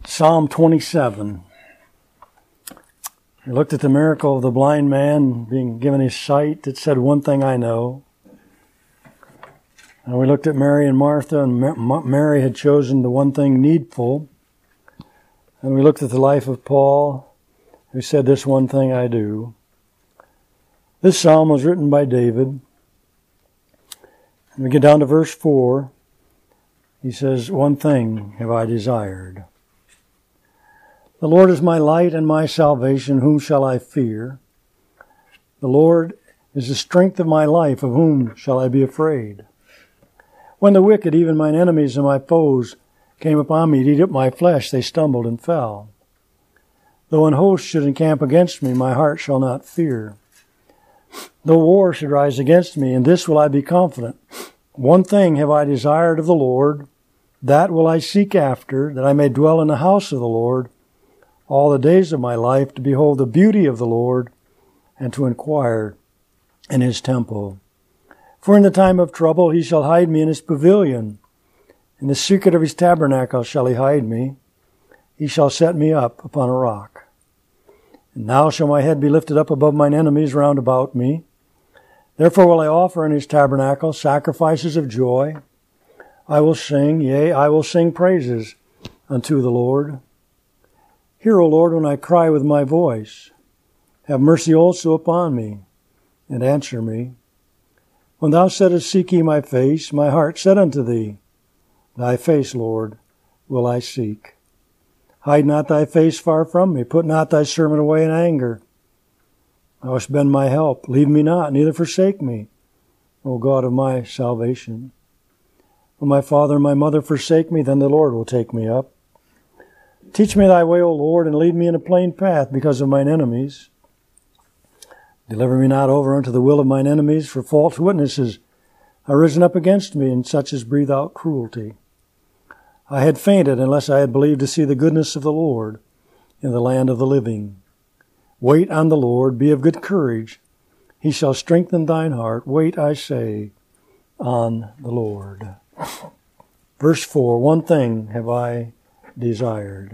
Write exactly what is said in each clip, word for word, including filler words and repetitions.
Psalm twenty-seven. We looked at the miracle of the blind man being given his sight. It said, "One thing I know." And we looked at Mary and Martha, and Mary had chosen the one thing needful. And we looked at the life of Paul, who said, "This one thing I do." This psalm was written by David. And we get down to verse four. He says, "One thing have I desired. The Lord is my light and my salvation. Whom shall I fear? The Lord is the strength of my life. Of whom shall I be afraid? When the wicked, even mine enemies and my foes, came upon me to eat up my flesh, they stumbled and fell. Though an host should encamp against me, my heart shall not fear. Though war should rise against me, in this will I be confident. One thing have I desired of the Lord, that will I seek after, that I may dwell in the house of the Lord all the days of my life, to behold the beauty of the Lord, and to inquire in his temple. For in the time of trouble he shall hide me in his pavilion. In the secret of his tabernacle shall he hide me. He shall set me up upon a rock. And now shall my head be lifted up above mine enemies round about me. Therefore will I offer in his tabernacle sacrifices of joy. I will sing, yea, I will sing praises unto the Lord. Hear, O Lord, when I cry with my voice. Have mercy also upon me, and answer me. When thou saidst, seek ye my face, my heart said unto thee, Thy face, Lord, will I seek. Hide not thy face far from me. Put not thy servant away in anger. Thou hast been my help. Leave me not, neither forsake me, O God of my salvation. When my father and my mother forsake me, then the Lord will take me up. Teach me thy way, O Lord, and lead me in a plain path because of mine enemies. Deliver me not over unto the will of mine enemies, for false witnesses are risen up against me, and such as breathe out cruelty. I had fainted unless I had believed to see the goodness of the Lord in the land of the living. Wait on the Lord, be of good courage. He shall strengthen thine heart. Wait, I say, on the Lord. Verse four, one thing have I desired.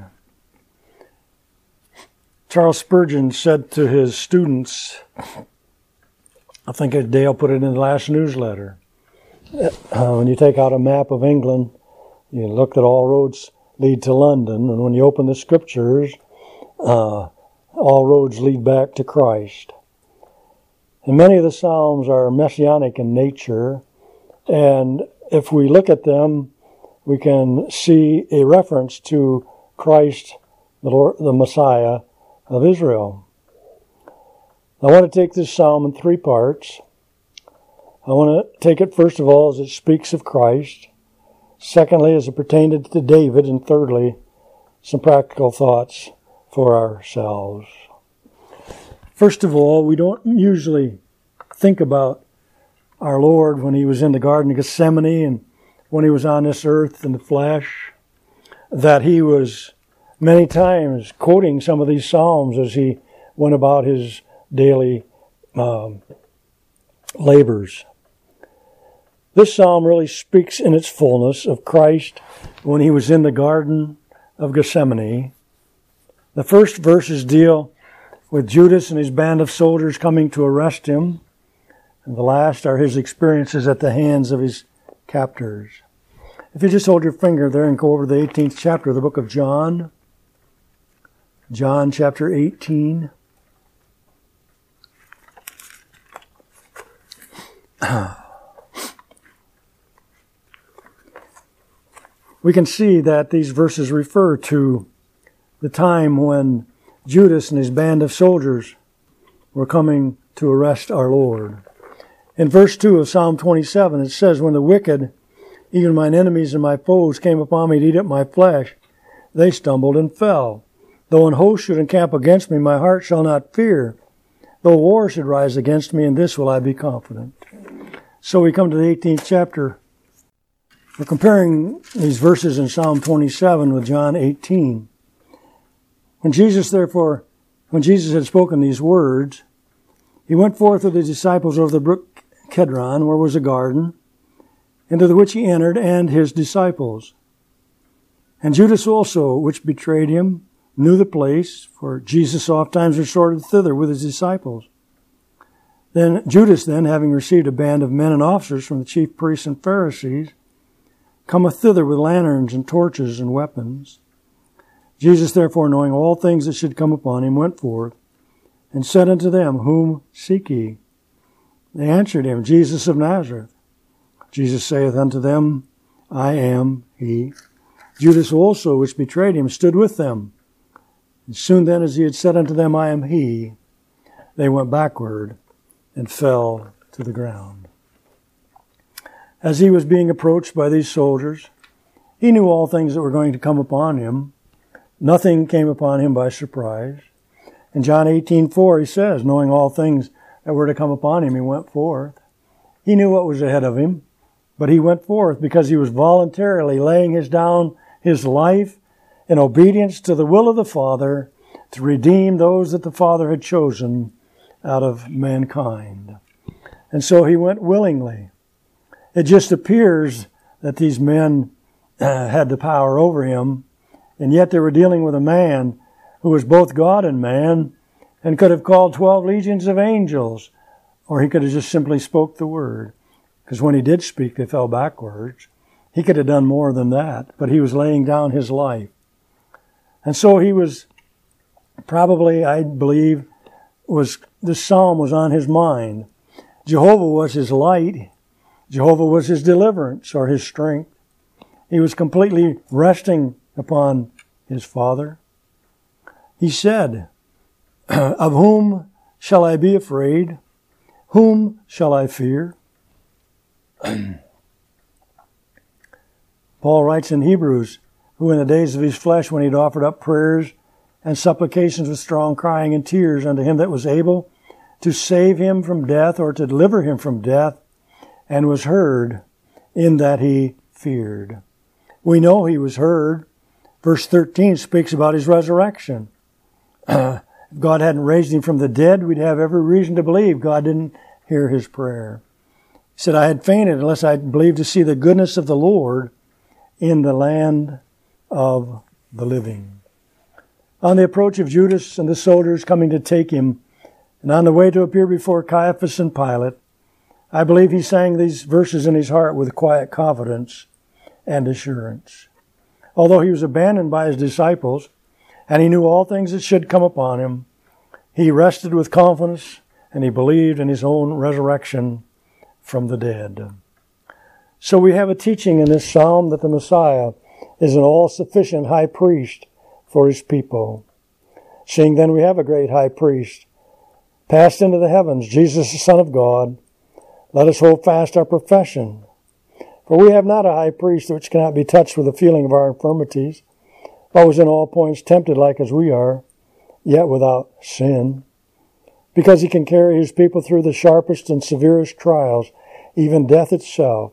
Charles Spurgeon said to his students, I think Dale put it in the last newsletter, uh, when you take out a map of England, you look that all roads lead to London, and when you open the scriptures, uh, all roads lead back to Christ. And many of the Psalms are messianic in nature, and if we look at them, we can see a reference to Christ, the Lord, the Messiah of Israel. I want to take this psalm in three parts. I want to take it first of all as it speaks of Christ. Secondly, as it pertained to David. And thirdly, some practical thoughts for ourselves. First of all, we don't usually think about our Lord when he was in the Garden of Gethsemane and when he was on this earth in the flesh, that he was many times quoting some of these psalms as he went about his daily um, labors. This psalm really speaks in its fullness of Christ when he was in the Garden of Gethsemane. The first verses deal with Judas and his band of soldiers coming to arrest him, and the last are his experiences at the hands of his captors. If you just hold your finger there and go over to the eighteenth chapter of the book of John, John chapter eighteen. We can see that these verses refer to the time when Judas and his band of soldiers were coming to arrest our Lord. In verse two of Psalm twenty-seven, it says, when the wicked, even mine enemies and my foes, came upon me to eat up my flesh, they stumbled and fell. Though an host should encamp against me, my heart shall not fear. Though war should rise against me, in this will I be confident. So we come to the eighteenth chapter. We're comparing these verses in Psalm twenty-seven with John eighteen. When Jesus, therefore, when Jesus had spoken these words, he went forth with his disciples over the brook Kedron, where was a garden, into the which he entered, and his disciples. And Judas also, which betrayed him, knew the place, for Jesus oftentimes resorted thither with his disciples. Then Judas then, having received a band of men and officers from the chief priests and Pharisees, cometh thither with lanterns and torches and weapons. Jesus therefore, knowing all things that should come upon him, went forth, and said unto them, Whom seek ye? They answered him, Jesus of Nazareth. Jesus saith unto them, I am he. Judas also, which betrayed him, stood with them. And soon then, as he had said unto them, I am he, they went backward and fell to the ground. As he was being approached by these soldiers, he knew all things that were going to come upon him. Nothing came upon him by surprise. In John eighteen four, he says, knowing all things that were to come upon him, he went forth. He knew what was ahead of him, but he went forth because he was voluntarily laying his down his life in obedience to the will of the Father to redeem those that the Father had chosen out of mankind. And so he went willingly. It just appears that these men uh, had the power over him, and yet they were dealing with a man who was both God and man and could have called twelve legions of angels, or he could have just simply spoke the word. Because when he did speak, they fell backwards. He could have done more than that, but he was laying down his life. And so he was probably, I believe, was this psalm was on his mind. Jehovah was his light. Jehovah was his deliverance or his strength. He was completely resting upon his Father. He said, Of whom shall I be afraid? Whom shall I fear? Paul writes in Hebrews, who in the days of his flesh, when he'd offered up prayers and supplications with strong crying and tears unto him that was able to save him from death or to deliver him from death, and was heard in that he feared. We know he was heard. Verse thirteen speaks about his resurrection. Uh, if God hadn't raised him from the dead, we'd have every reason to believe God didn't hear his prayer. He said, I had fainted unless I believed to see the goodness of the Lord in the land of the living. On the approach of Judas and the soldiers coming to take him, and on the way to appear before Caiaphas and Pilate, I believe he sang these verses in his heart with quiet confidence and assurance. Although he was abandoned by his disciples, and he knew all things that should come upon him, he rested with confidence, and he believed in his own resurrection from the dead. So we have a teaching in this psalm that the Messiah is an all-sufficient high priest for his people. Seeing then we have a great high priest, passed into the heavens, Jesus the Son of God, let us hold fast our profession. For we have not a high priest which cannot be touched with the feeling of our infirmities, but was in all points tempted like as we are, yet without sin. Because he can carry his people through the sharpest and severest trials, even death itself.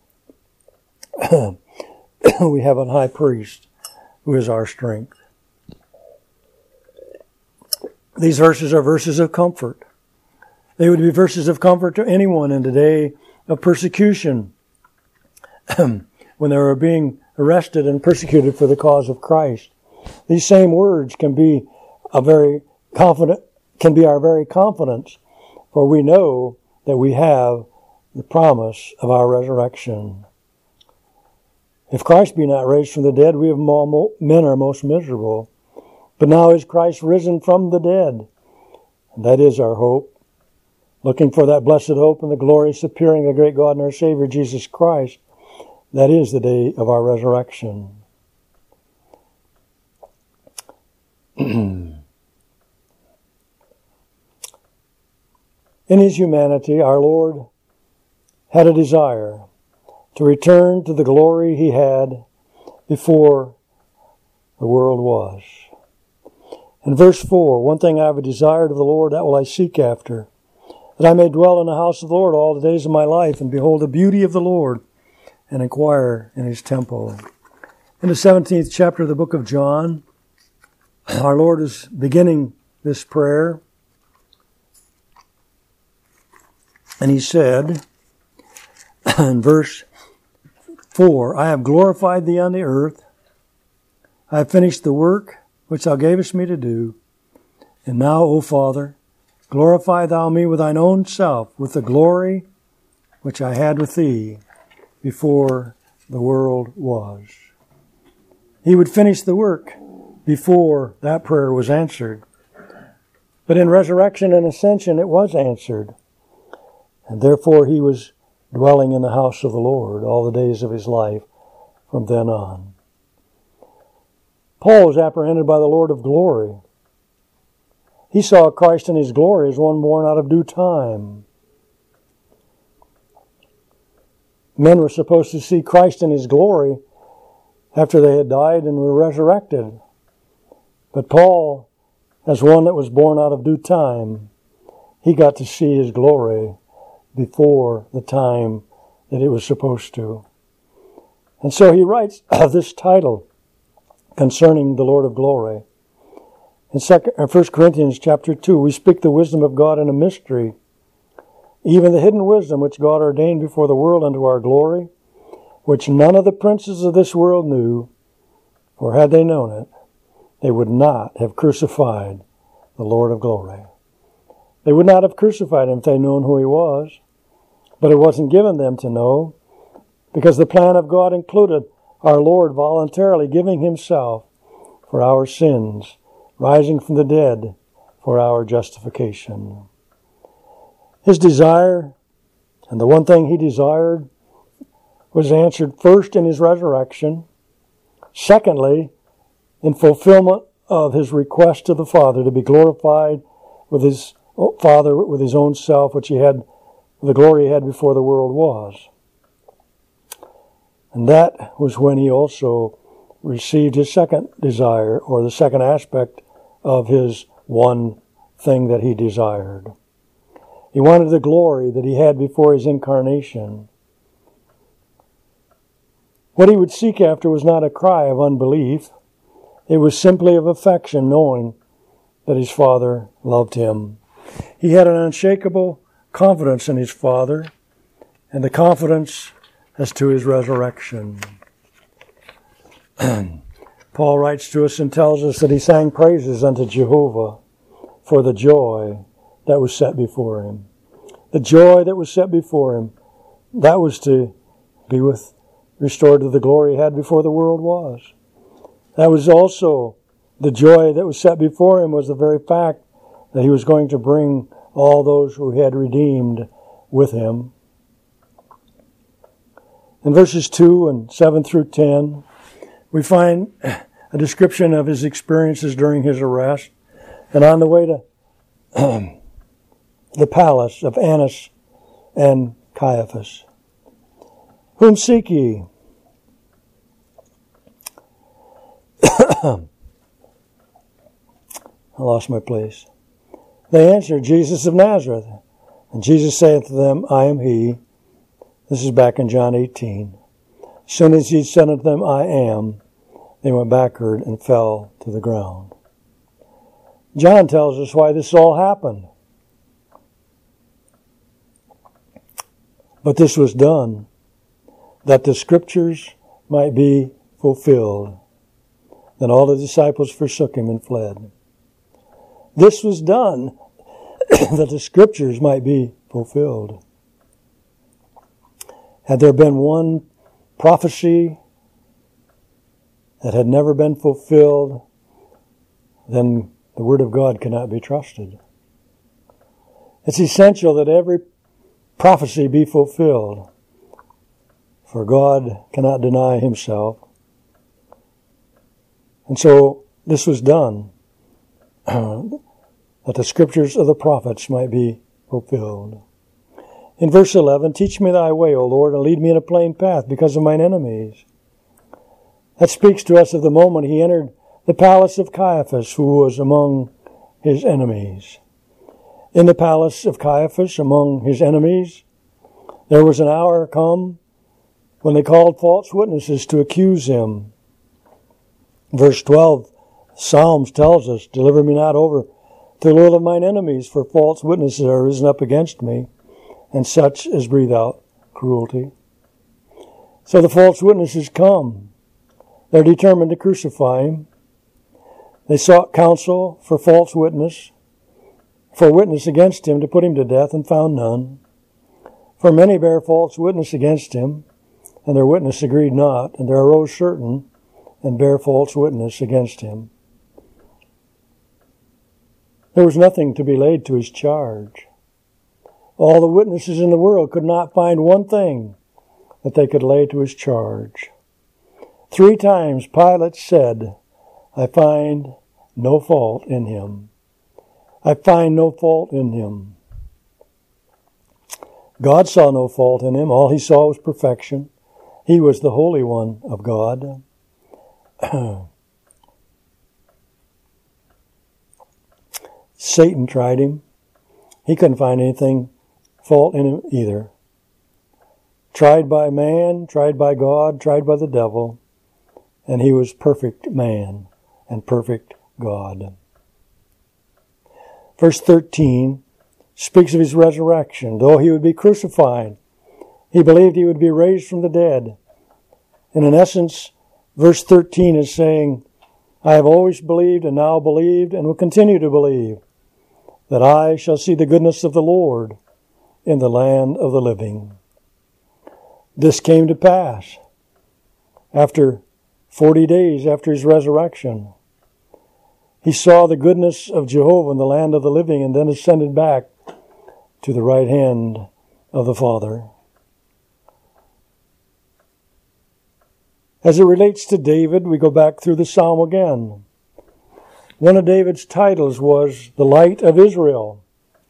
We have a high priest who is our strength. These verses are verses of comfort. They would be verses of comfort to anyone in the day of persecution when they were being arrested and persecuted for the cause of Christ. These same words can be a very confident, can be our very confidence, for we know that we have the promise of our resurrection. If Christ be not raised from the dead, we of all men are most miserable. But now is Christ risen from the dead, and that is our hope. Looking for that blessed hope and the glorious appearing of the great God and our Savior Jesus Christ, that is the day of our resurrection. In his humanity, our Lord had a desire to return to the glory he had before the world was. In verse four, one thing I have a desire of the Lord, that will I seek after, that I may dwell in the house of the Lord all the days of my life, and behold the beauty of the Lord, and inquire in his temple. In the seventeenth chapter of the book of John, our Lord is beginning this prayer, and he said in verse four, I have glorified thee on the earth, I have finished the work which thou gavest me to do. And now, O Father, glorify thou me with thine own self, with the glory which I had with thee before the world was. He would finish the work before that prayer was answered. But in resurrection and ascension, it was answered. And therefore he was dwelling in the house of the Lord all the days of his life from then on. Paul was apprehended by the Lord of glory. He saw Christ in his glory as one born out of due time. Men were supposed to see Christ in his glory after they had died and were resurrected. But Paul, as one that was born out of due time, he got to see his glory before the time that it was supposed to. And so he writes this title concerning the Lord of glory. In First Corinthians chapter two, we speak the wisdom of God in a mystery, even the hidden wisdom which God ordained before the world unto our glory, which none of the princes of this world knew, for had they known it, they would not have crucified the Lord of glory. They would not have crucified him if they'd known who he was, but it wasn't given them to know, because the plan of God included our Lord voluntarily giving himself for our sins, rising from the dead for our justification. His desire, and the one thing he desired, was answered first in his resurrection. Secondly, in fulfillment of his request to the Father to be glorified with his Father, with his own self, which he had, the glory he had before the world was. And that was when he also received his second desire, or the second aspect of his one thing that he desired. He wanted the glory that he had before his incarnation. What he would seek after was not a cry of unbelief. It was simply of affection, knowing that his Father loved him. He had an unshakable confidence in his Father, and the confidence as to his resurrection. Paul writes to us and tells us that he sang praises unto Jehovah for the joy that was set before him. The joy that was set before him, that was to be with, restored to the glory he had before the world was. That was also the joy that was set before him, was the very fact that he was going to bring all those who he had redeemed with him. In verses two and seven through ten, we find a description of his experiences during his arrest and on the way to the palace of Annas and Caiaphas. Whom seek ye? I lost my place. They answered, Jesus of Nazareth. And Jesus saith to them, I am he. This is back in John eighteen. As soon as he said unto them, I am, they went backward and fell to the ground. John tells us why this all happened. But this was done, that the Scriptures might be fulfilled. Then all the disciples forsook him and fled. This was done, that the Scriptures might be fulfilled. Had there been one prophecy that had never been fulfilled, then the Word of God cannot be trusted. It's essential that every prophecy be fulfilled, for God cannot deny himself. And so this was done, that the Scriptures of the prophets might be fulfilled. In verse eleven, teach me thy way, O Lord, and lead me in a plain path because of mine enemies. That speaks to us of the moment he entered the palace of Caiaphas, who was among his enemies. In the palace of Caiaphas, among his enemies, there was an hour come when they called false witnesses to accuse him. Verse twelve, Psalms tells us, deliver me not over to the will of mine enemies, for false witnesses are risen up against me, and such as breathe out cruelty. So the false witnesses come. They're determined to crucify him. They sought counsel for false witness, for witness against him to put him to death, and found none. For many bare false witness against him, and their witness agreed not, and there arose certain and bare false witness against him. There was nothing to be laid to his charge. All the witnesses in the world could not find one thing that they could lay to his charge. Three times Pilate said, I find no fault in him. I find no fault in him. God saw no fault in him. All he saw was perfection. He was the Holy One of God. Satan tried him. He couldn't find anything fault in him either. Tried by man, tried by God, tried by the devil, and he was perfect man and perfect God. Verse thirteen speaks of his resurrection. Though he would be crucified, he believed he would be raised from the dead. And in essence, verse thirteen is saying, I have always believed and now believed and will continue to believe that I shall see the goodness of the Lord in the land of the living. This came to pass after forty days after his resurrection. He saw the goodness of Jehovah in the land of the living and then ascended back to the right hand of the Father. As it relates to David, we go back through the psalm again. One of David's titles was the Light of Israel.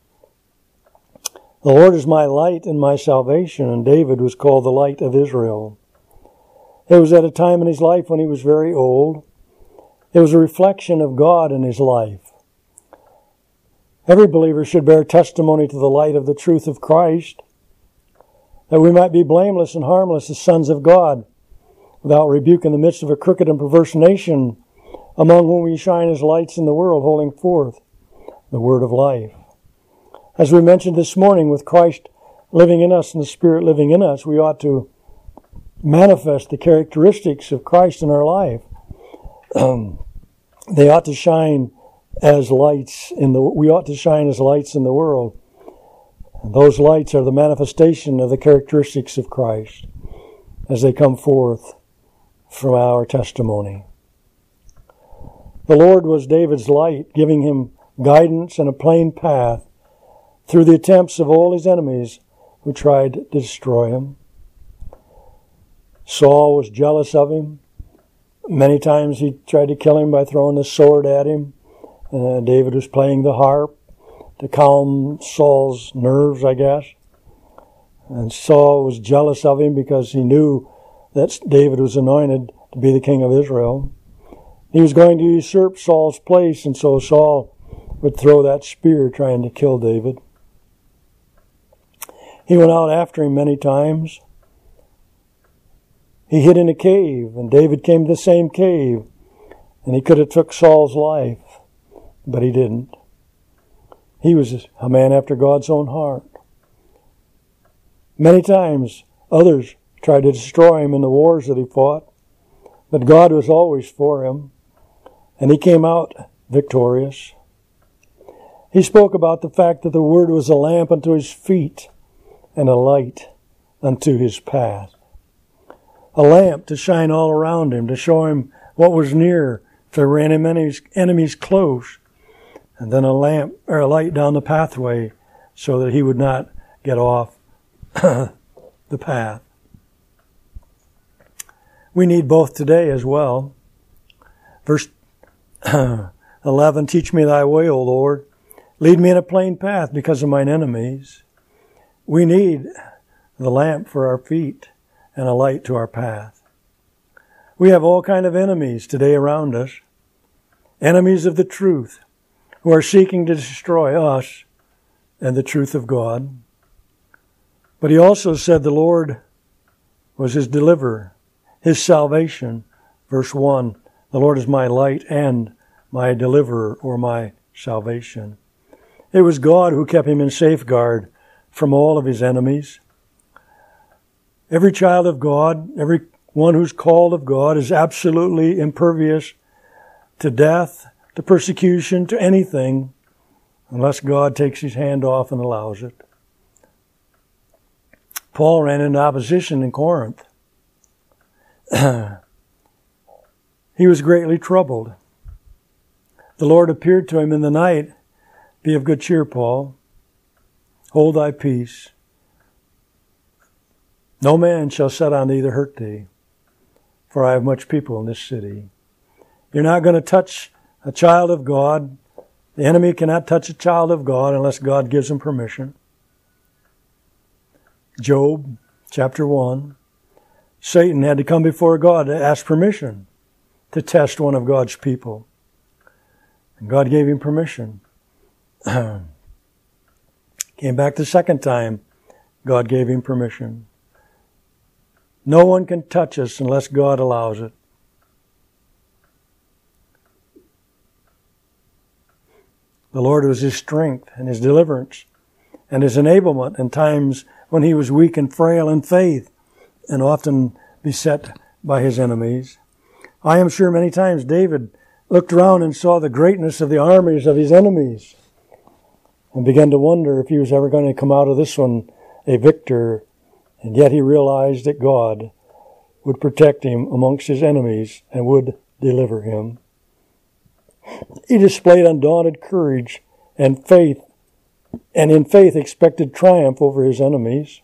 The Lord is my light and my salvation, and David was called the Light of Israel. It was at a time in his life when he was very old. It was a reflection of God in his life. Every believer should bear testimony to the light of the truth of Christ, that we might be blameless and harmless as sons of God, without rebuke in the midst of a crooked and perverse nation, among whom we shine as lights in the world, holding forth the word of life. As we mentioned this morning, with Christ living in us and the Spirit living in us, we ought to manifest the characteristics of Christ in our life. Um, they ought to shine as lights in the. We ought to shine as lights in the world. And those lights are the manifestation of the characteristics of Christ as they come forth from our testimony. The Lord was David's light, giving him guidance and a plain path through the attempts of all his enemies who tried to destroy him. Saul was jealous of him. Many times he tried to kill him by throwing the sword at him. Uh, David was playing the harp to calm Saul's nerves, I guess. And Saul was jealous of him because he knew that David was anointed to be the king of Israel. He was going to usurp Saul's place, and so Saul would throw that spear trying to kill David. He went out after him many times. He hid in a cave, and David came to the same cave, and he could have took Saul's life, but he didn't. He was a man after God's own heart. Many times others tried to destroy him in the wars that he fought, but God was always for him, and he came out victorious. He spoke about the fact that the word was a lamp unto his feet and a light unto his path. A lamp to shine all around him, to show him what was near, if there were enemies, enemies close, and then a lamp or a light down the pathway so that he would not get off the path. We need both today as well. Verse eleven, teach me thy way, O Lord. Lead me in a plain path because of mine enemies. We need the lamp for our feet and a light to our path. We have all kinds of enemies today around us. Enemies of the truth who are seeking to destroy us and the truth of God. But he also said the Lord was his deliverer, his salvation. Verse one, the Lord is my light and my deliverer, or my salvation. It was God who kept him in safeguard from all of his enemies. Every child of God, every one who's called of God, is absolutely impervious to death, to persecution, to anything, unless God takes his hand off and allows it. Paul ran into opposition in Corinth. He was greatly troubled. The Lord appeared to him in the night. Be of good cheer, Paul. Hold thy peace. No man shall set on thee to hurt thee, for I have much people in this city. You're not going to touch a child of God. The enemy cannot touch a child of God unless God gives him permission. Job, chapter one. Satan had to come before God to ask permission to test one of God's people. And God gave him permission. Came back the second time. God gave him permission. No one can touch us unless God allows it. The Lord was his strength and his deliverance and his enablement in times when he was weak and frail in faith and often beset by his enemies. I am sure many times David looked around and saw the greatness of the armies of his enemies and began to wonder if he was ever going to come out of this one a victor. And yet he realized that God would protect him amongst his enemies and would deliver him. He displayed undaunted courage and faith, and in faith expected triumph over his enemies.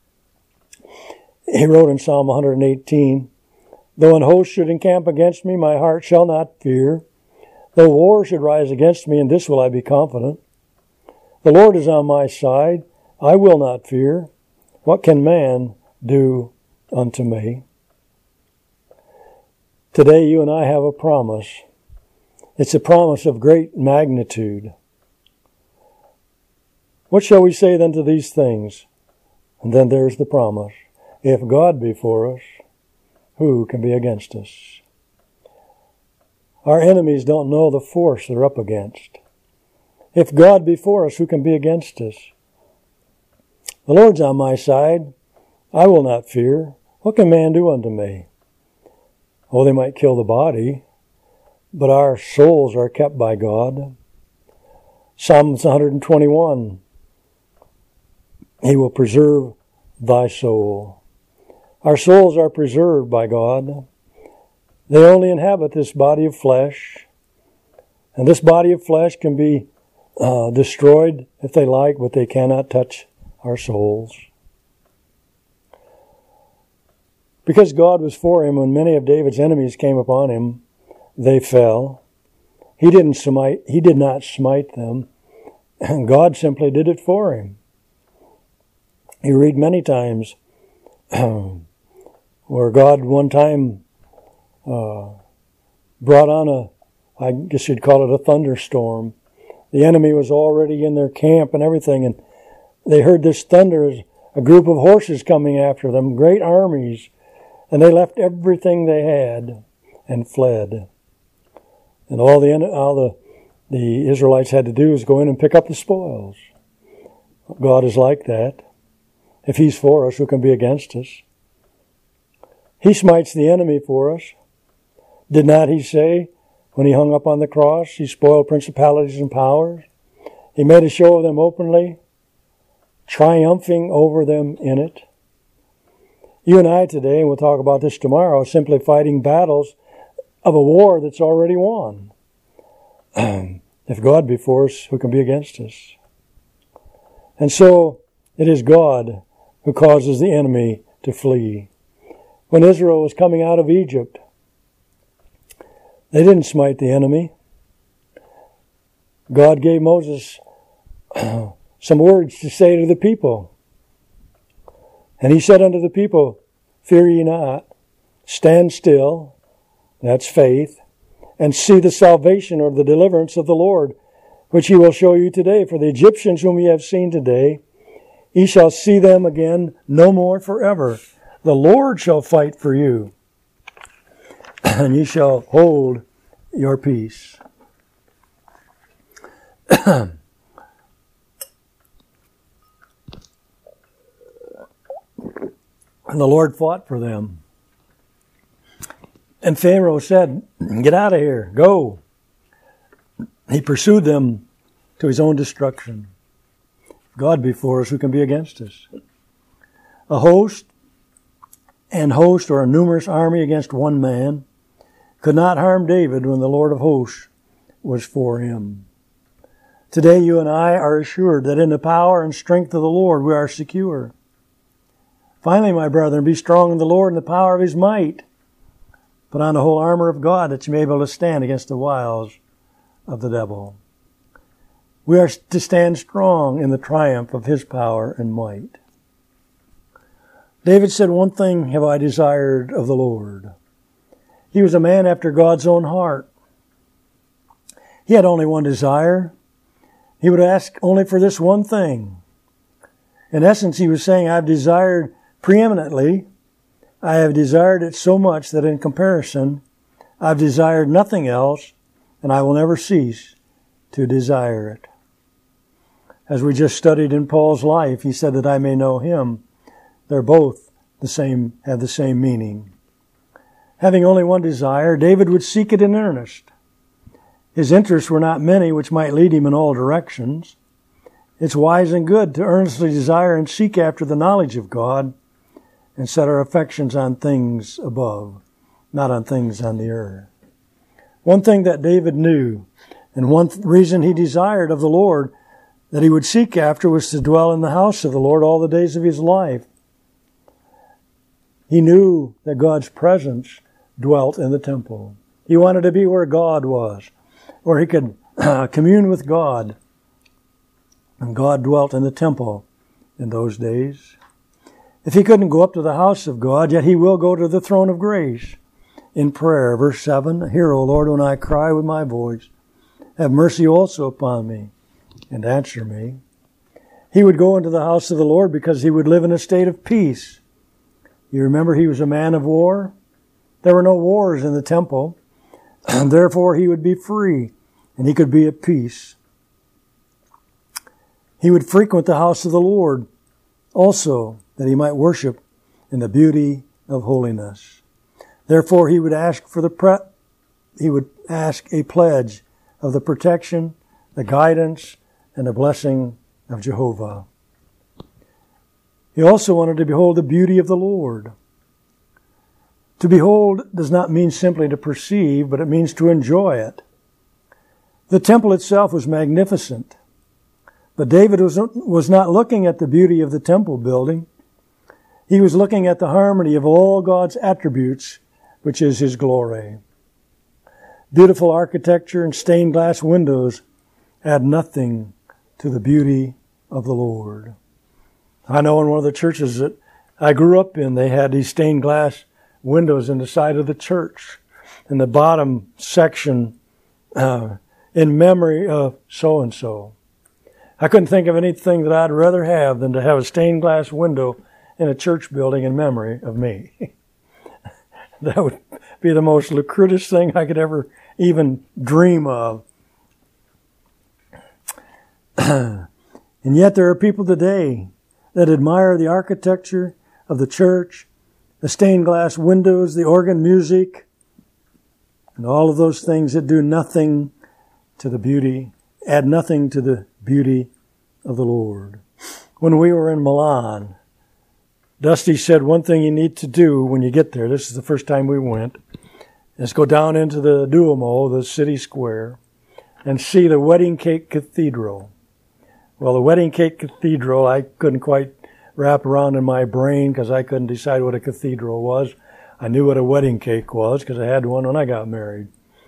He wrote in Psalm one eighteen, though an host should encamp against me, my heart shall not fear. Though war should rise against me, in this will I be confident. The Lord is on my side, I will not fear. What can man do unto me? Today you and I have a promise. It's a promise of great magnitude. What shall we say then to these things? And then there's the promise. If God be for us, who can be against us? Our enemies don't know the force they're up against. If God be for us, who can be against us? The Lord's on my side. I will not fear. What can man do unto me? Oh, they might kill the body, but our souls are kept by God. Psalms one twenty-one. He will preserve thy soul. Our souls are preserved by God. They only inhabit this body of flesh. And this body of flesh can be uh, destroyed if they like, but they cannot touch our souls. Because God was for him, when many of David's enemies came upon him, they fell. He didn't smite, he did not smite them. And God simply did it for him. You read many times where God one time uh, brought on a, I guess you'd call it a thunderstorm. The enemy was already in their camp and everything, and they heard this thunder as a group of horses coming after them, great armies, and they left everything they had and fled. And all the all the the Israelites had to do was go in and pick up the spoils. God is like that. If he's for us, who can be against us? He smites the enemy for us. Did not he say, when he hung up on the cross, he spoiled principalities and powers? He made a show of them openly, triumphing over them in it. You and I today, and we'll talk about this tomorrow, are simply fighting battles of a war that's already won. If God be for us, who can be against us? And so, it is God who causes the enemy to flee. When Israel was coming out of Egypt, they didn't smite the enemy. God gave Moses some words to say to the people. And he said unto the people, fear ye not, stand still, that's faith, and see the salvation or the deliverance of the Lord, which he will show you today. For the Egyptians whom ye have seen today, ye shall see them again no more forever. The Lord shall fight for you, and ye shall hold your peace. And the Lord fought for them. And Pharaoh said, "Get out of here, go." He pursued them to his own destruction. God before us, who can be against us? A host and host, or a numerous army against one man, could not harm David when the Lord of hosts was for him. Today you and I are assured that in the power and strength of the Lord we are secure. Finally, my brethren, be strong in the Lord and the power of his might. Put on the whole armor of God that you may be able to stand against the wiles of the devil. We are to stand strong in the triumph of his power and might. David said, "One thing have I desired of the Lord." He was a man after God's own heart. He had only one desire. He would ask only for this one thing. In essence, he was saying, I've desired preeminently. I have desired it so much that in comparison, I've desired nothing else, and I will never cease to desire it. As we just studied in Paul's life, he said that I may know him. They're both the same, have the same meaning. Having only one desire, David would seek it in earnest. His interests were not many, which might lead him in all directions. It's wise and good to earnestly desire and seek after the knowledge of God and set our affections on things above, not on things on the earth. One thing that David knew, and one th- reason he desired of the Lord that he would seek after, was to dwell in the house of the Lord all the days of his life. He knew that God's presence dwelt in the temple. He wanted to be where God was, where he could uh, commune with God. And God dwelt in the temple in those days. If he couldn't go up to the house of God, yet he will go to the throne of grace in prayer. Verse seven, "Hear, O Lord, when I cry with my voice. Have mercy also upon me, and answer me." He would go into the house of the Lord because he would live in a state of peace. You remember he was a man of war? There were no wars in the temple, and therefore he would be free, and he could be at peace. He would frequent the house of the Lord also, that he might worship in the beauty of holiness. Therefore he would ask for the pre- he would ask a pledge of the protection, the guidance, and the blessing of Jehovah. He also wanted to behold the beauty of the Lord. To behold does not mean simply to perceive, but it means to enjoy it. The temple itself was magnificent, but David was, was not looking at the beauty of the temple building. He was looking at the harmony of all God's attributes, which is his glory. Beautiful architecture and stained glass windows add nothing to the beauty of the Lord. I know in one of the churches that I grew up in, they had these stained glass windows in the side of the church. In the bottom section, uh, in memory of so-and-so. I couldn't think of anything that I'd rather have than to have a stained glass window in a church building in memory of me. That would be the most lucrative thing I could ever even dream of. And yet there are people today that admire the architecture of the church, the stained glass windows, the organ music, and all of those things that do nothing to the beauty, add nothing to the beauty of the Lord. When we were in Milan, Dusty said one thing you need to do when you get there, this is the first time we went, is go down into the Duomo, the city square, and see the Wedding Cake Cathedral. Well, the Wedding Cake Cathedral, I couldn't quite wrap around in my brain because I couldn't decide what a cathedral was. I knew what a wedding cake was because I had one when I got married.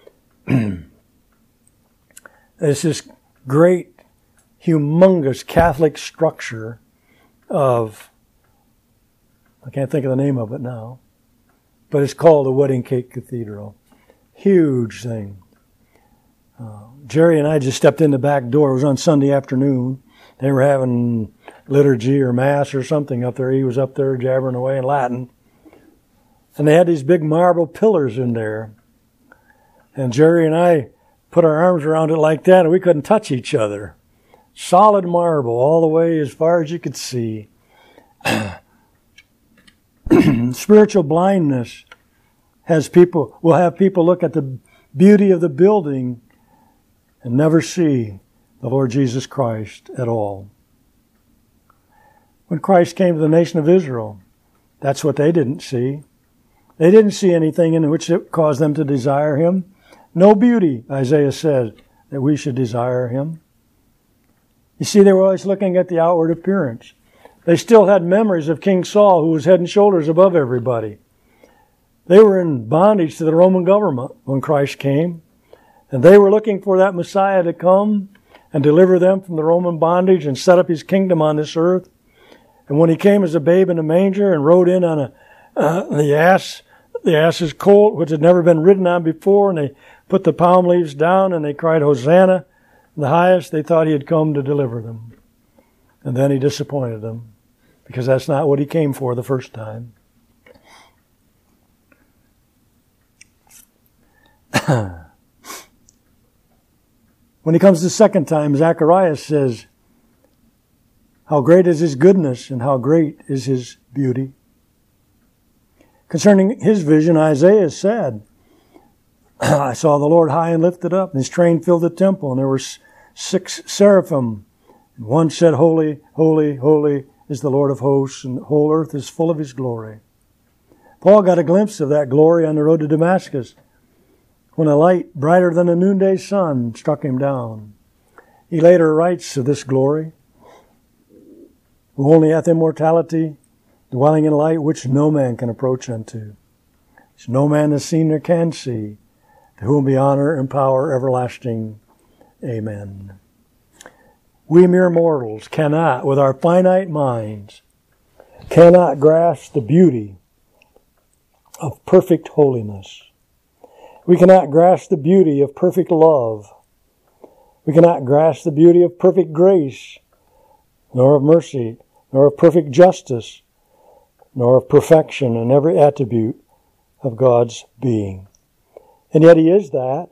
It's this great, humongous Catholic structure of, I can't think of the name of it now, but it's called the Wedding Cake Cathedral. Huge thing. Uh, Jerry and I just stepped in the back door. It was on Sunday afternoon. They were having liturgy or mass or something up there. He was up there jabbering away in Latin. And they had these big marble pillars in there. And Jerry and I put our arms around it like that, and we couldn't touch each other. Solid marble all the way as far as you could see. Spiritual blindness has people will have people look at the beauty of the building and never see the Lord Jesus Christ at all. When Christ came to the nation of Israel, that's what they didn't see. They didn't see anything in which it caused them to desire Him. No beauty, Isaiah said, that we should desire Him. You see, they were always looking at the outward appearance. They still had memories of King Saul, who was head and shoulders above everybody. They were in bondage to the Roman government when Christ came, and they were looking for that Messiah to come and deliver them from the Roman bondage and set up His kingdom on this earth. And when He came as a babe in a manger and rode in on a uh, the ass, the ass's colt, which had never been ridden on before, and they put the palm leaves down and they cried, Hosanna, the highest, they thought He had come to deliver them. And then He disappointed them, because that's not what He came for the first time. When He comes the second time, Zacharias says, how great is His goodness and how great is His beauty. Concerning His vision, Isaiah said, I saw the Lord high and lifted up, and His train filled the temple, and there were six seraphim. And one said, Holy, holy, holy is the Lord of hosts, and the whole earth is full of His glory. Paul got a glimpse of that glory on the road to Damascus, when a light brighter than a noonday sun struck him down. He later writes of this glory, who only hath immortality, dwelling in light which no man can approach unto, which no man has seen nor can see, to whom be honor and power everlasting. Amen. We mere mortals cannot, with our finite minds, cannot grasp the beauty of perfect holiness. We cannot grasp the beauty of perfect love. We cannot grasp the beauty of perfect grace, nor of mercy, nor of perfect justice, nor of perfection in every attribute of God's being. And yet He is that.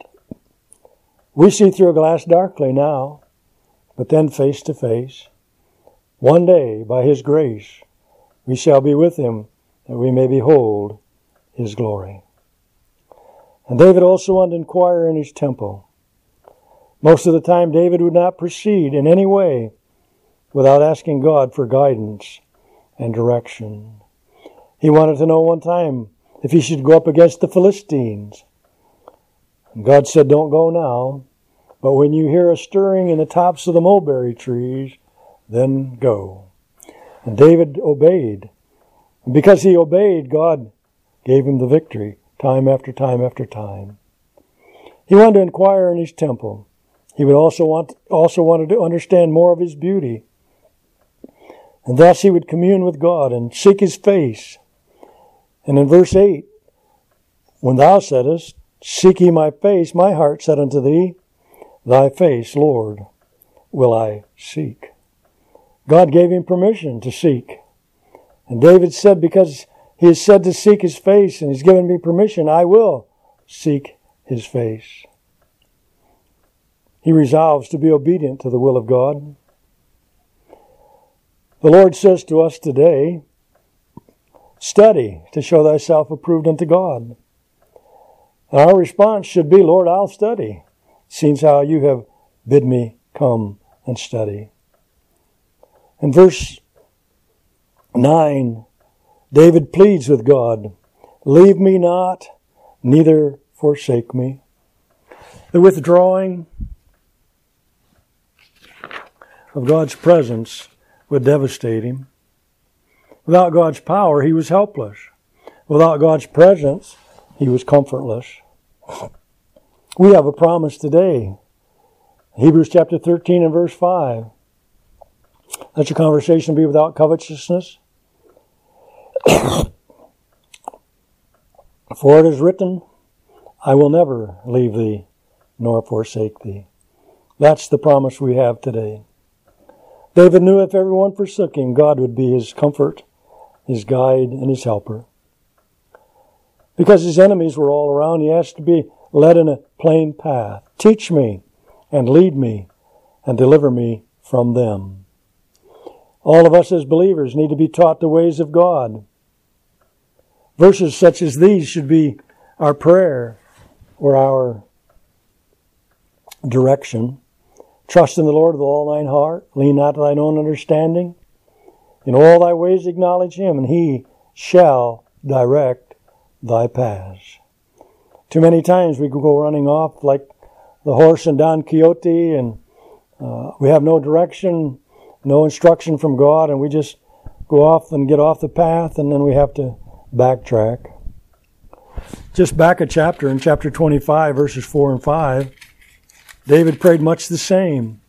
We see through a glass darkly now, but then face to face. One day, by His grace, we shall be with Him, that we may behold His glory. And David also wanted to inquire in His temple. Most of the time, David would not proceed in any way without asking God for guidance and direction. He wanted to know one time if he should go up against the Philistines. And God said, don't go now, but when you hear a stirring in the tops of the mulberry trees, then go. And David obeyed. And because he obeyed, God gave him the victory time after time after time. He wanted to inquire in His temple. He would also want also wanted to understand more of His beauty. And thus he would commune with God and seek His face. And in verse eight, when thou saidest, seek ye my face, my heart said unto thee, thy face, Lord, will I seek. God gave him permission to seek. And David said, because he has said to seek His face and He's given me permission, I will seek His face. He resolves to be obedient to the will of God. The Lord says to us today, study to show thyself approved unto God. And our response should be, Lord, I'll study, since how you have bid me come and study. In verse nine, David pleads with God, leave me not, neither forsake me. The withdrawing of God's presence would devastate him. Without God's power, he was helpless. Without God's presence, he was comfortless. We have a promise today. Hebrews chapter thirteen and verse five. Let your conversation be without covetousness. For it is written, I will never leave thee nor forsake thee. That's the promise we have today. David knew if everyone forsook him, God would be his comfort, his guide, and his helper. Because his enemies were all around, he asked to be led in a plain path. Teach me and lead me and deliver me from them. All of us as believers need to be taught the ways of God. Verses such as these should be our prayer or our direction. Trust in the Lord with all thine heart. Lean not to thine own understanding. In all thy ways acknowledge him, and he shall direct thy paths. Too many times we go running off like the horse in Don Quixote, and uh, we have no direction, no instruction from God, and we just go off and get off the path, and then we have to backtrack. Just back a chapter, in chapter twenty-five, verses four and five, David prayed much the same.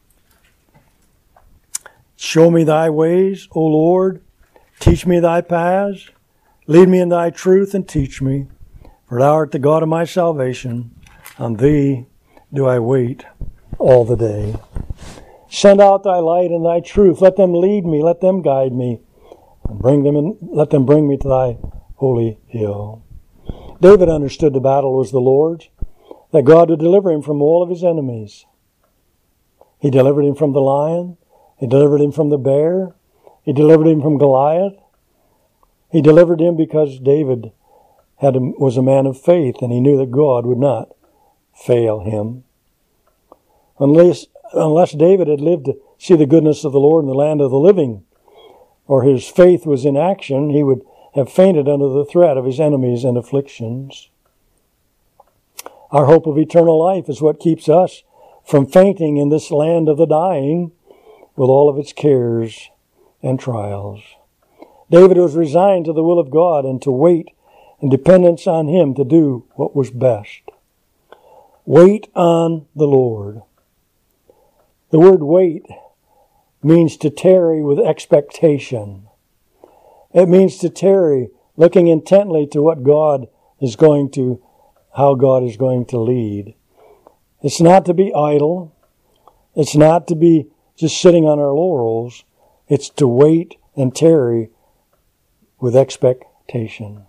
Show me thy ways, O Lord. Teach me thy paths. Lead me in thy truth and teach me. For thou art the God of my salvation. On thee do I wait all the day. Send out thy light and thy truth. Let them lead me. Let them guide me. And bring them in, let them bring me to thy holy hill. David understood the battle was the Lord's, that God would deliver him from all of his enemies. He delivered him from the lion. He delivered him from the bear. He delivered him from Goliath. He delivered him because David had a, was a man of faith, and he knew that God would not fail him. Unless, unless David had lived to see the goodness of the Lord in the land of the living, or his faith was in action, he would have fainted under the threat of his enemies and afflictions. Our hope of eternal life is what keeps us from fainting in this land of the dying with all of its cares and trials. David was resigned to the will of God and to wait in dependence on him to do what was best. Wait on the Lord. The word wait means to tarry with expectation. It means to tarry, looking intently to what God is going to, how God is going to lead. It's not to be idle. It's not to be just sitting on our laurels. It's to wait and tarry with expectation.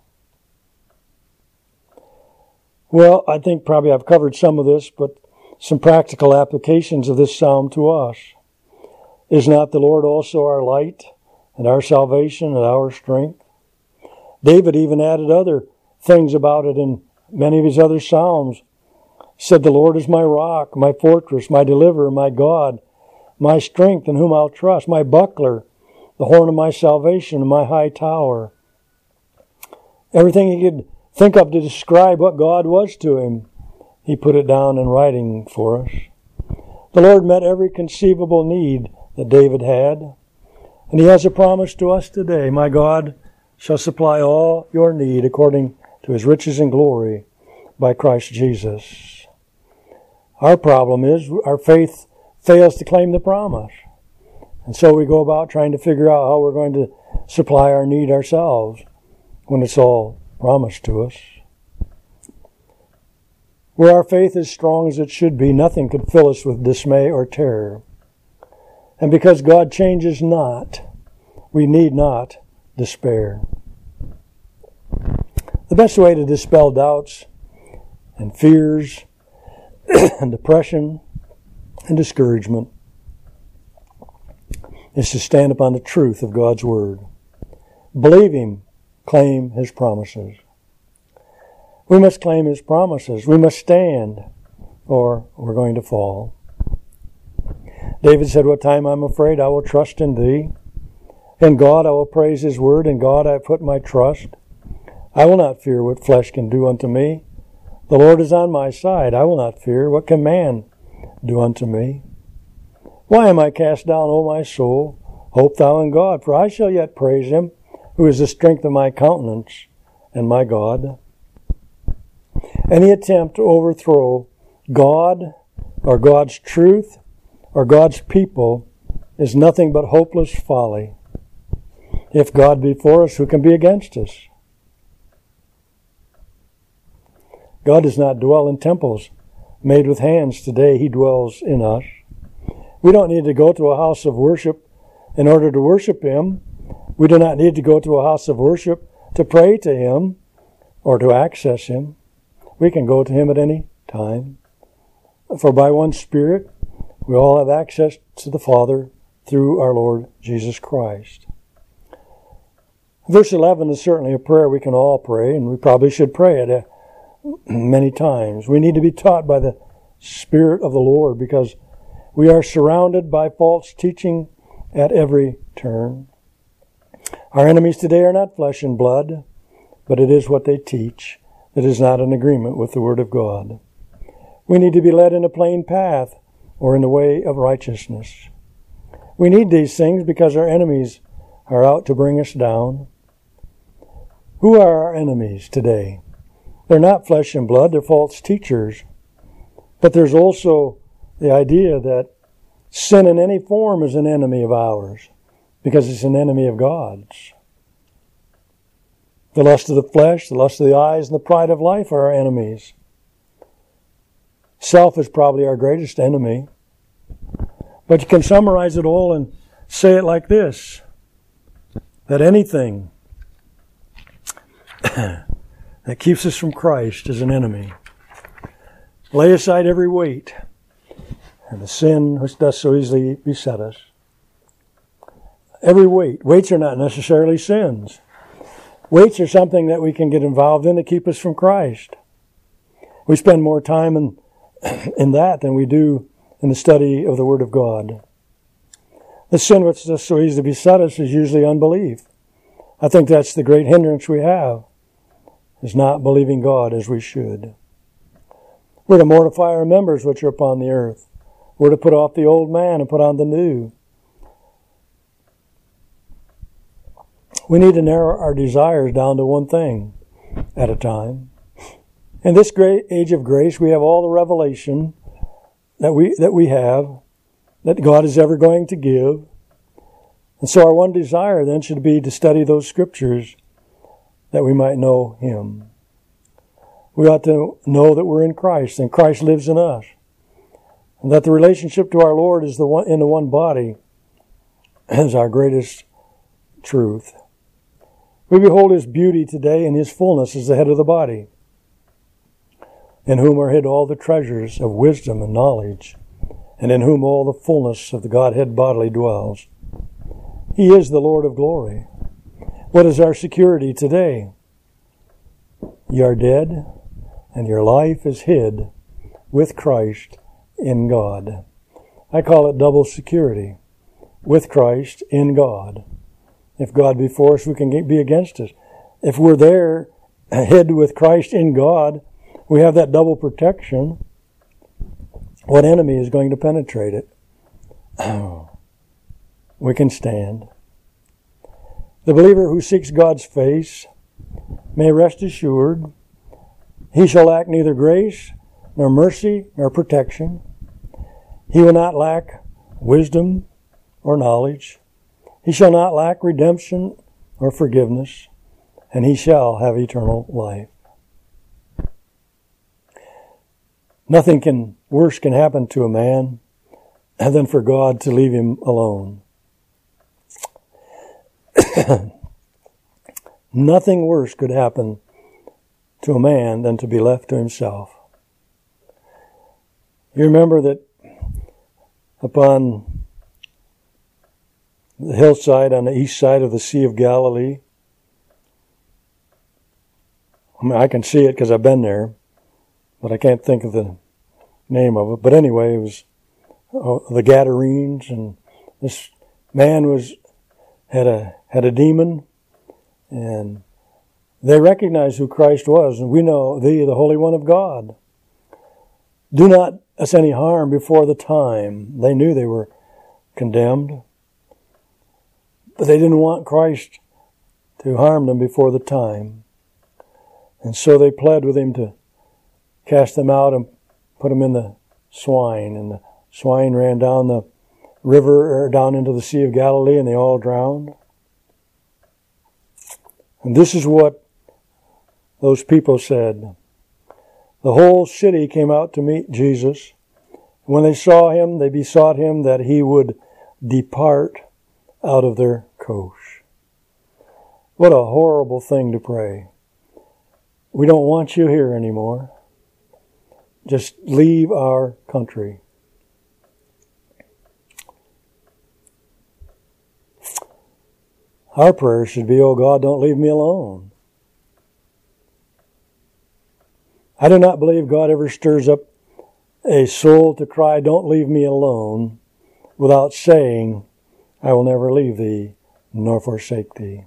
Well, I think probably I've covered some of this, but some practical applications of this psalm to us. Is not the Lord also our light and our salvation and our strength? David even added other things about it in many of his other psalms. He said, the Lord is my rock, my fortress, my deliverer, my God, my strength in whom I'll trust, my buckler, the horn of my salvation, and my high tower. Everything he could think of to describe what God was to him, he put it down in writing for us. The Lord met every conceivable need that David had. And he has a promise to us today. My God shall supply all your need according to his riches and glory by Christ Jesus. Our problem is our faith fails to claim the promise. And so we go about trying to figure out how we're going to supply our need ourselves when it's all promised to us. Where our faith is strong as it should be, nothing could fill us with dismay or terror. And because God changes not, we need not despair. The best way to dispel doubts and fears and depression and discouragement is to stand upon the truth of God's Word. Believe Him, claim His promises. We must claim His promises. We must stand, or we're going to fall. David said, what time I'm afraid, I will trust in Thee. In God I will praise His Word. In God I put my trust. I will not fear what flesh can do unto me. The Lord is on my side. I will not fear. What can man do unto me? Why am I cast down, O my soul? Hope thou in God, for I shall yet praise Him, who is the strength of my countenance and my God. Any attempt to overthrow God or God's truth or God's people is nothing but hopeless folly. If God be for us, who can be against us? God does not dwell in temples made with hands today. He dwells in us. We don't need to go to a house of worship in order to worship Him. We do not need to go to a house of worship to pray to Him or to access Him. We can go to Him at any time. For by one Spirit, we all have access to the Father through our Lord Jesus Christ. Verse eleven is certainly a prayer we can all pray, and we probably should pray it many times. We need to be taught by the Spirit of the Lord because we are surrounded by false teaching at every turn. Our enemies today are not flesh and blood, but it is what they teach that is not in agreement with the Word of God. We need to be led in a plain path or in the way of righteousness. We need these things because our enemies are out to bring us down. Who are our enemies today? They're not flesh and blood, they're false teachers. But there's also the idea that sin in any form is an enemy of ours because it's an enemy of God's. The lust of the flesh, the lust of the eyes, and the pride of life are our enemies. Self is probably our greatest enemy. But you can summarize it all and say it like this, that anything that keeps us from Christ is an enemy. Lay aside every weight and the sin which does so easily beset us. Every weight. Weights are not necessarily sins. Weights are something that we can get involved in to keep us from Christ. We spend more time in, in that than we do in the study of the Word of God. The sin which does so easily beset us is usually unbelief. I think that's the great hindrance we have, is not believing God as we should. We're to mortify our members which are upon the earth. We're to put off the old man and put on the new. We need to narrow our desires down to one thing at a time. In this great age of grace, we have all the revelation that we that we have, that God is ever going to give. And so our one desire then should be to study those scriptures that we might know Him. We ought to know that we're in Christ and Christ lives in us. And that the relationship to our Lord is the one in the one body is our greatest truth. We behold His beauty today and His fullness as the head of the body, in whom are hid all the treasures of wisdom and knowledge, and in whom all the fullness of the Godhead bodily dwells. He is the Lord of glory. What is our security today? You are dead, and your life is hid with Christ in God. I call it double security. With Christ in God. If God be for us, who can be against us? If we're there, hid with Christ in God, we have that double protection. What enemy is going to penetrate it? We can stand. The believer who seeks God's face may rest assured he shall lack neither grace, nor mercy, nor protection. He will not lack wisdom or knowledge. He shall not lack redemption or forgiveness, and he shall have eternal life. Nothing can worse can happen to a man than for God to leave him alone. Nothing worse could happen to a man than to be left to himself. You remember that upon the hillside on the east side of the Sea of Galilee, I mean, I can see it because I've been there, but I can't think of the name of it. But anyway, it was uh, the Gadarenes, and this man was had a had a demon, and they recognized who Christ was, and we know thee, the Holy One of God. Do not us any harm before the time. They knew they were condemned, but they didn't want Christ to harm them before the time. And so they pled with him to cast them out and put them in the swine. And the swine ran down the river, or down into the Sea of Galilee, and they all drowned. And this is what those people said. The whole city came out to meet Jesus. When they saw him, they besought him that he would depart out of their coast. What a horrible thing to pray. We don't want you here anymore. Just leave our country. Our prayer should be, oh God, don't leave me alone. I do not believe God ever stirs up a soul to cry, "Don't leave me alone," without saying, "I will never leave thee nor forsake thee."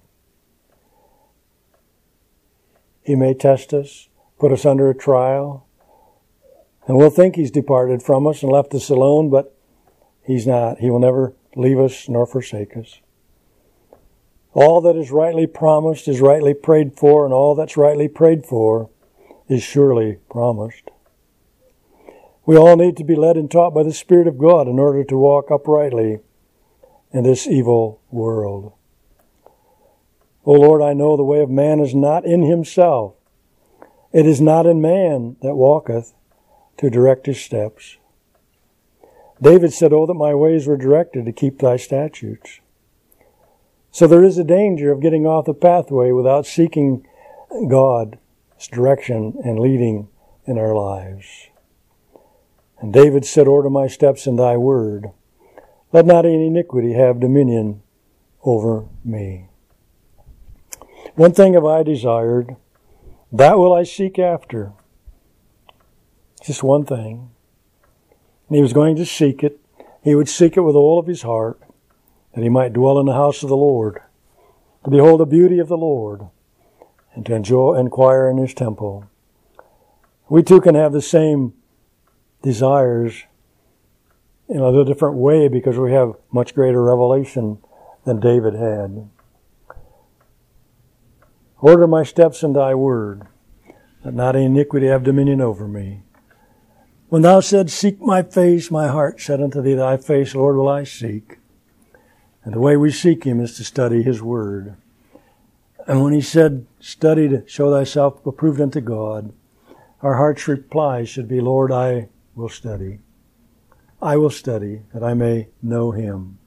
He may test us, put us under a trial, and we'll think He's departed from us and left us alone, but He's not. He will never leave us nor forsake us. All that is rightly promised is rightly prayed for, and all that's rightly prayed for is surely promised. We all need to be led and taught by the Spirit of God in order to walk uprightly in this evil world. O Lord, I know the way of man is not in himself. It is not in man that walketh to direct his steps. David said, "Oh, that my ways were directed to keep thy statutes." So there is a danger of getting off the pathway without seeking God's direction and leading in our lives. And David said, "Order my steps in thy word. Let not any iniquity have dominion over me. One thing have I desired, that will I seek after." Just one thing. And he was going to seek it. He would seek it with all of his heart, that he might dwell in the house of the Lord, to behold the beauty of the Lord, and to enjoy, inquire in his temple. We too can have the same desires in a little different way because we have much greater revelation than David had. Order my steps in thy word, that not any iniquity have dominion over me. When thou said, "Seek my face," my heart said unto thee, "Thy face, Lord, will I seek." And the way we seek him is to study his word. And when he said, "Study to show thyself approved unto God," our heart's reply should be, "Lord, I will study. I will study that I may know him."